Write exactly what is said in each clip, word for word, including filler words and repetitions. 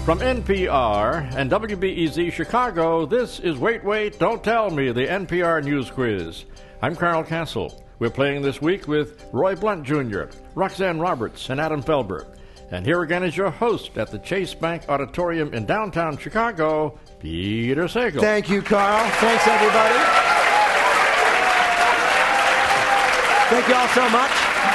From N P R and W B E Z Chicago, this is Wait, Wait, Don't Tell Me, the N P R News Quiz. I'm Carl Castle. We're playing this week with Roy Blunt Junior, Roxanne Roberts, and Adam Felber. And here again is your host at the Chase Bank Auditorium in downtown Chicago, Peter Sagal. Thank you, Carl. Thanks, everybody. Thank you all so much.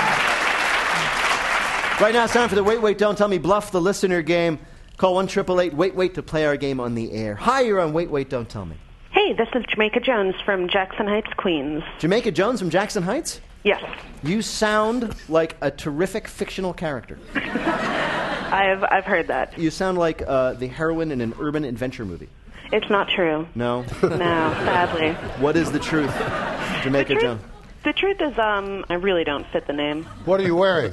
Right now it's time for the Wait, Wait, Don't Tell Me Bluff the Listener game. Call one eight eight eight wait wait to play our game on the air. Hi, you're on Wait, Wait, Don't Tell Me. Hey, this is Jamaica Jones from Jackson Heights, Queens. Jamaica Jones from Jackson Heights? Yes. You sound like a terrific fictional character. I've I've heard that. You sound like uh, the heroine in an urban adventure movie. It's not true. No? No, sadly. What is the truth, Jamaica the truth, Jones? The truth is, um, I really don't fit the name. What are you wearing?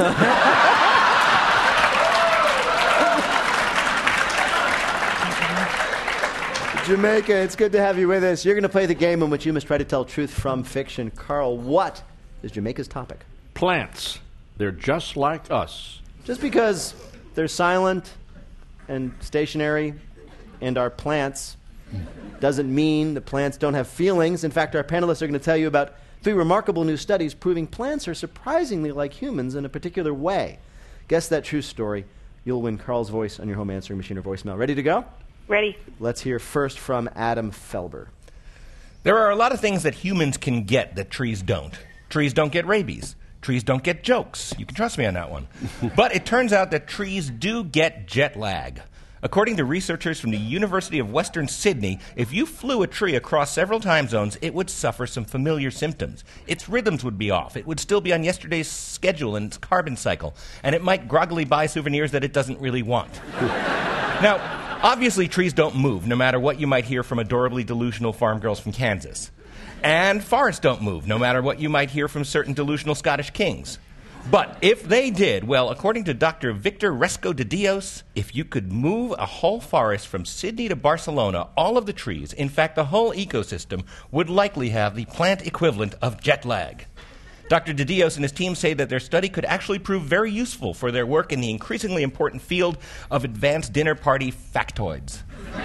Jamaica, it's good to have you with us. You're going to play the game in which you must try to tell truth from fiction. Carl, what is Jamaica's topic? Plants. They're just like us. Just because they're silent and stationary and are plants doesn't mean that plants don't have feelings. In fact, our panelists are going to tell you about three remarkable new studies proving plants are surprisingly like humans in a particular way. Guess that true story. You'll win Carl's voice on your home answering machine or voicemail. Ready to go? Ready. Let's hear first from Adam Felber. There are a lot of things that humans can get that trees don't. Trees don't get rabies. Trees don't get jokes. You can trust me on that one. But it turns out that trees do get jet lag. According to researchers from the University of Western Sydney, if you flew a tree across several time zones, it would suffer some familiar symptoms. Its rhythms would be off. It would still be on yesterday's schedule and its carbon cycle. And it might groggily buy souvenirs that it doesn't really want. Now, obviously, trees don't move, no matter what you might hear from adorably delusional farm girls from Kansas. And forests don't move, no matter what you might hear from certain delusional Scottish kings. But if they did, well, according to Doctor Victor Resco de Dios, if you could move a whole forest from Sydney to Barcelona, all of the trees, in fact, the whole ecosystem, would likely have the plant equivalent of jet lag. Doctor de Dios and his team say that their study could actually prove very useful for their work in the increasingly important field of advanced dinner party factoids.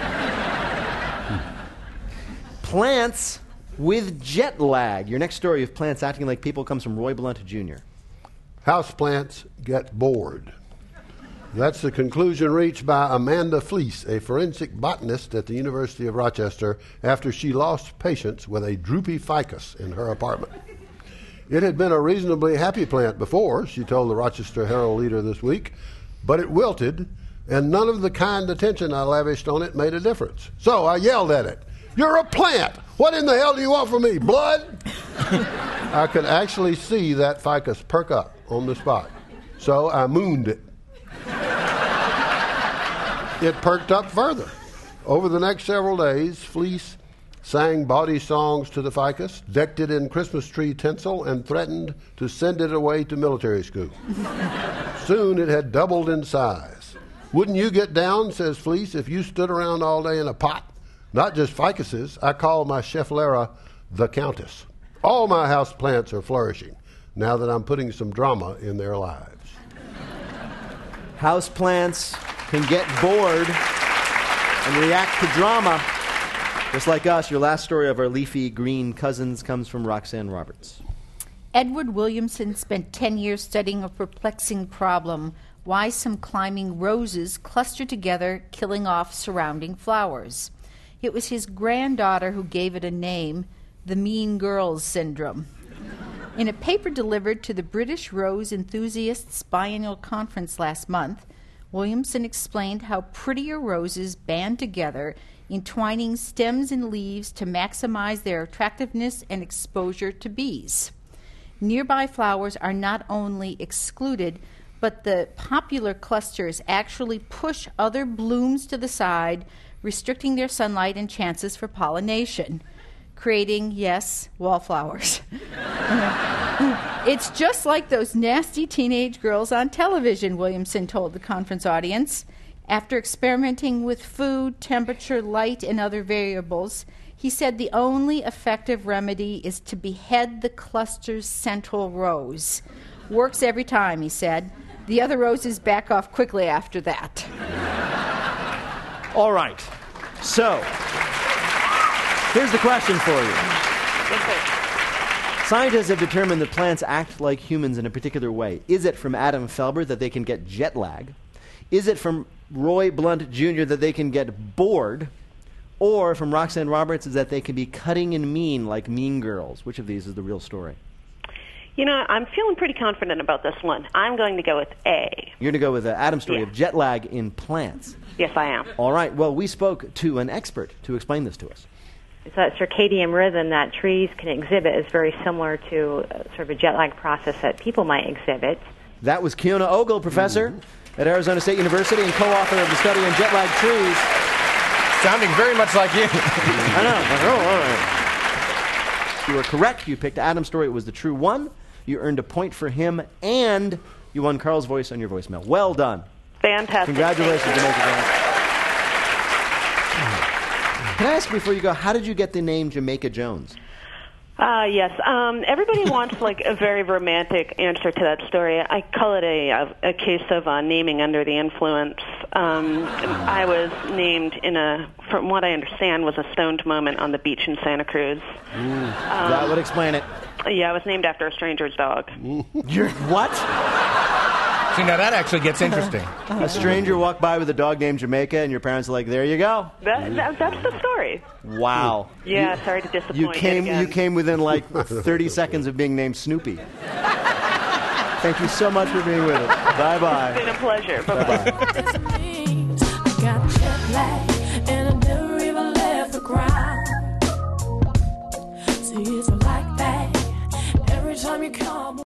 Plants with jet lag. Your next story of plants acting like people comes from Roy Blunt Junior Houseplants get bored. That's the conclusion reached by Amanda Fleece, a forensic botanist at the University of Rochester, after she lost patience with a droopy ficus in her apartment. It had been a reasonably happy plant before, she told the Rochester Herald leader this week, but it wilted, and none of the kind attention I lavished on it made a difference. So I yelled at it, "You're a plant! What in the hell do you want from me, blood?" I could actually see that ficus perk up on the spot, so I mooned it. It perked up further. Over the next several days, Fleece sang bawdy songs to the ficus, decked it in Christmas tree tinsel, and threatened to send it away to military school. Soon it had doubled in size. "Wouldn't you get down," says Fleece, "if you stood around all day in a pot? Not just ficuses. I call my Schefflera the Countess. All my house plants are flourishing now that I'm putting some drama in their lives." Houseplants can get bored and react to drama. Just like us, your last story of our leafy green cousins comes from Roxanne Roberts. Edward Williamson spent ten years studying a perplexing problem: why some climbing roses cluster together, killing off surrounding flowers. It was his granddaughter who gave it a name, the Mean Girls Syndrome. In a paper delivered to the British Rose Enthusiasts Biennial Conference last month, Williamson explained how prettier roses band together, entwining stems and leaves to maximize their attractiveness and exposure to bees. Nearby flowers are not only excluded, but the popular clusters actually push other blooms to the side, restricting their sunlight and chances for pollination, creating, yes, wallflowers. It's just like those nasty teenage girls on television, Williamson told the conference audience. After experimenting with food, temperature, light, and other variables, he said the only effective remedy is to behead the cluster's central rose. Works every time, he said. The other roses back off quickly after that. All right. So, here's the question for you. Yes, sir. Scientists have determined that plants act like humans in a particular way. Is it from Adam Felber that they can get jet lag? Is it from Roy Blunt Junior that they can get bored? Or from Roxanne Roberts is that they can be cutting and mean like Mean Girls? Which of these is the real story? You know, I'm feeling pretty confident about this one. I'm going to go with A. You're going to go with the Adam story Yeah. of jet lag in plants. Yes, I am. All right. Well, we spoke to an expert to explain this to us. So that circadian rhythm that trees can exhibit is very similar to uh, sort of a jet lag process that people might exhibit. That was Kiona Ogle, professor at Arizona State University and co-author of the study on jet lag trees. Sounding very much like you. I know. Oh, all right. You were correct. You picked Adam's story. It was the true one. You earned a point for him, and you won Carl's voice on your voicemail. Well done. Fantastic. Congratulations, Thank you. Jamaica Jones. Can I ask before you go, how did you get the name Jamaica Jones? Uh, yes. Um, everybody wants like a very romantic answer to that story. I call it a a, a case of uh, naming under the influence. Um, I was named in a, from what I understand, was a stoned moment on the beach in Santa Cruz. Um, that would explain it. Yeah, I was named after a stranger's dog. You're what? See, now that actually gets interesting. A stranger walked by with a dog named Jamaica, and your parents are like, "There you go." That, that, that's the story. Wow. Yeah, You- sorry to disappoint You came. yet again. You came within like thirty seconds of being named Snoopy. Thank you so much for being with us. Bye bye. It's been a pleasure. Bye-bye. I got jet lag and I never even left the ground. See, it's like that every time you come.